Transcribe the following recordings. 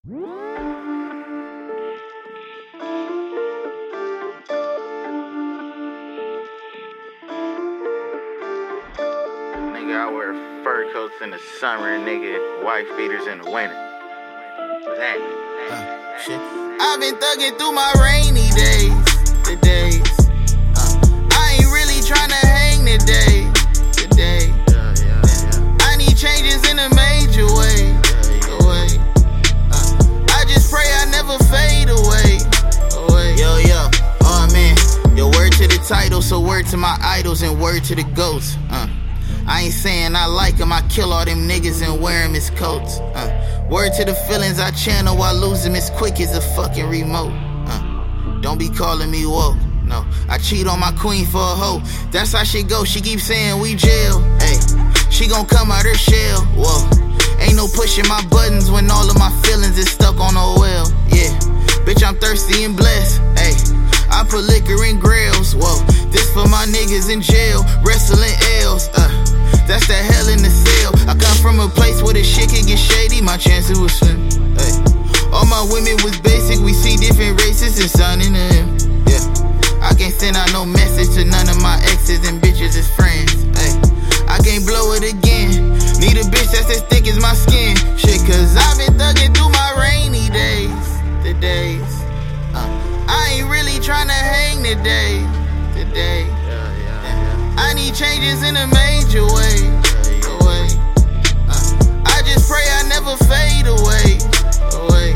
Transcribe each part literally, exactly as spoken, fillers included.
Nigga, I wear fur coats in the summer, nigga, white beaters in the winter. That, uh, shit. I've been thugging through my rainy days, the days. Uh, I ain't really tryna hang today, today. yeah, yeah, yeah. I need changes in a major way, away. Uh, I just pray I never fade away, away. Yo, yo, oh man, yo, word to the title, so word to my idols and word to the ghosts. Uh. I ain't saying I like him, I kill all them niggas and wear him as coats. Uh, word to the feelings I channel while losing as quick as a fucking remote. Uh, don't be calling me woke, no. I cheat on my queen for a hoe. That's how she go, she keeps saying we jail. Hey, she gon' come out her shell, whoa. Ain't no pushing my buttons when all of my feelings is stuck on a well. Yeah, bitch, I'm thirsty and blessed. Hey, I put liquor in grills, whoa. This for my niggas in jail, wrestling L's. Uh, that's that hell in the cell. I come from a place where the shit can get shady, my chances was slim. Hey, all my women was basic, we see different races and signing them. Yeah, I can't send out no message to none of my exes and bitches as friends. Hey, I can't blow it again. Need a bitch that's as thick as my skin. Shit, cause I've been thugging through my rainy days, the days. Uh, I ain't really tryna hang today, today. Yeah, yeah, yeah. I need changes in a major way, away. Uh, I just pray I never fade away, away.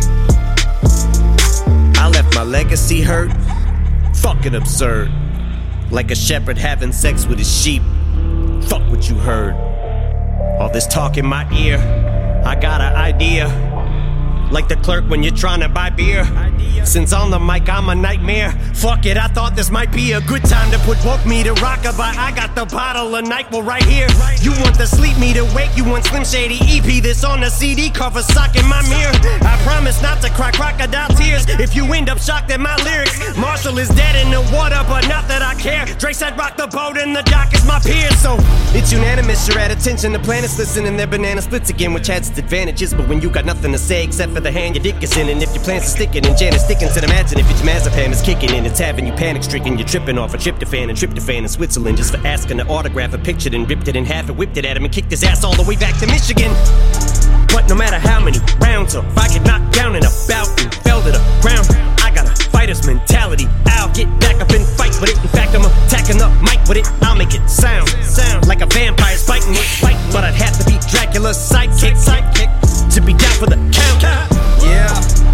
I left my legacy hurt, fucking absurd. Like a shepherd having sex with his sheep. Fuck what you heard. All this talk in my ear, I got an idea. Like the clerk when you're trying to buy beer. Since on the mic I'm a nightmare. Fuck it, I thought this might be a good time to put woke me to rockabye. I got the bottle of NyQuil right here. You want the sleep me to wake, you want Slim Shady E P. This on the C D cover sock in my mirror. I promise not to cry crocodile tears if you end up shocked at my lyrics. Marshall is dead in the water, but not that I care. Dre said rock the boat and the dock is my peer. So it's unanimous, you're at attention. The planets listening, their banana splits again, which has its advantages. But when you got nothing to say except for the hand your dick is in, and if your plans are sticking and Janet's sticking, said imagine if your diazepam is kicking in, it's having you panic stricken. You're tripping off a tryptophan and tryptophan in Switzerland just for asking to autograph a picture, then ripped it in half and whipped it at him and kicked his ass all the way back to Michigan. But no matter how many rounds or if I get knocked down in a bout and fell to the ground, I got a fighter's mentality. I'll get back up and fight with it. In fact, I'm attacking the mic with it. I'll make it sound, sound like a vampire's biting it, biting. But I'd have to be Dracula's sidekick, sidekick to be down for the count. Yeah,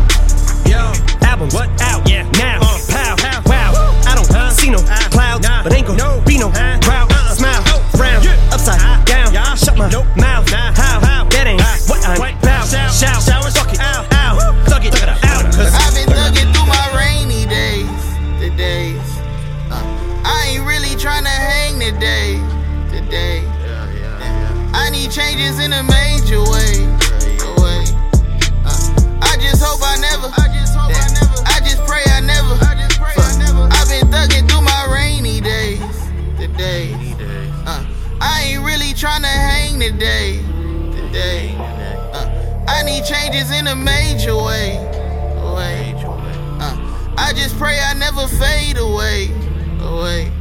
yo, album what out? Yeah, now, uh, pow, pow, wow. I don't uh, see no uh, clouds, nah, but ain't gon' no, be no uh, crowd. Uh, smile, oh, frown, yeah, upside uh, down. Yeah, shut my nope, mouth. Nah, how, how? That ain't uh, what I'm about. Shout, shout, showers, fuck it, ow, ow, thug it, thug it out. Cause I've been thugging through my rainy days, the days. Uh, I ain't really tryna hang today, today. Yeah, yeah, yeah. I need changes in a major way, away. Uh, I just hope I never. I just hope I never. I just pray I never. I just pray I never. I've been thugging through my rainy days, the days. Uh, I ain't really tryna hang today, today. Uh, I need changes in a major way, away. Uh, I just pray I never fade away, away.